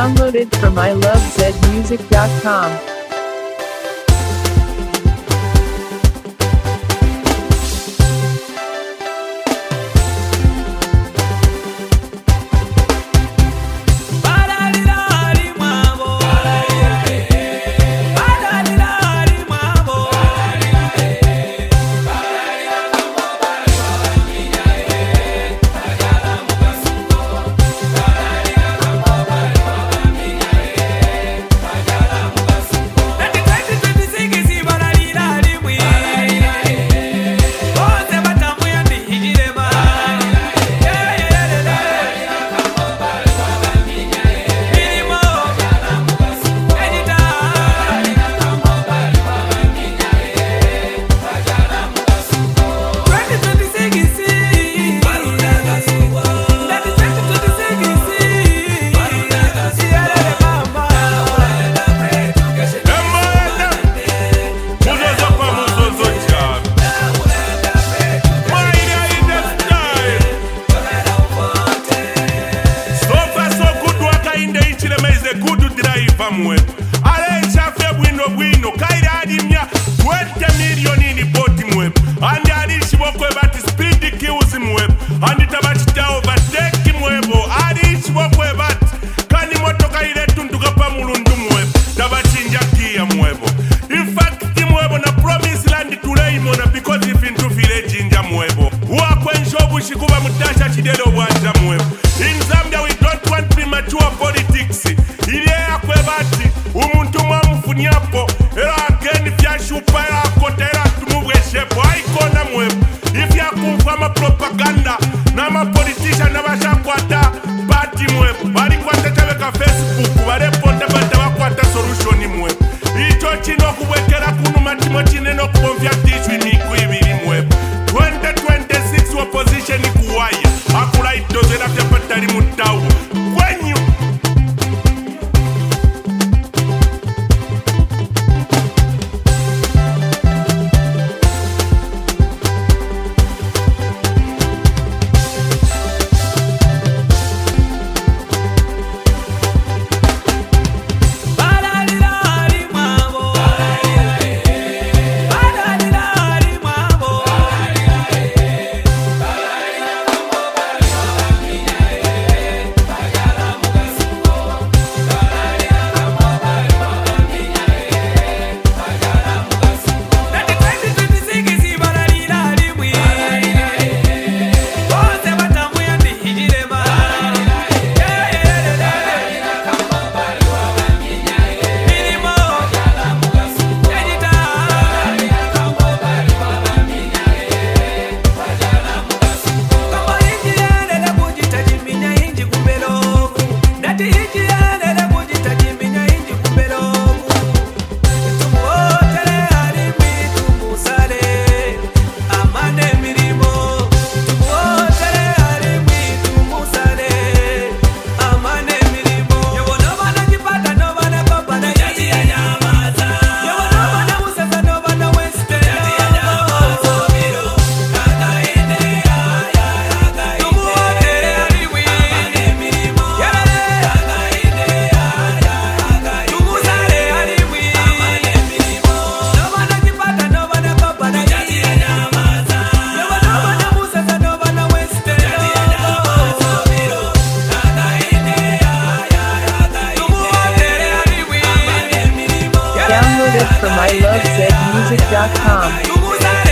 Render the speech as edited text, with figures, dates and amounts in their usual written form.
Downloaded from ilovezmusic.com. In Zambia we don't want premature politics. Ile yakwe bati umuntu mwamufunyapo era ageni vyashupa era akotera tumubweshepo aikona mwebo ifyakumva ama propaganda na ama politician n'abashakwata bati mwebo bari kwatetebeka Facebook bareponda batabakwata solution mwebo ico kino kubwekera kunu matimo kineno kubomvya tishwi mikwibiri mwebo 2026 opposition kuwaya akula itozera vyapatari mutawu kwenyu. Downloaded from ilovezmusic.com.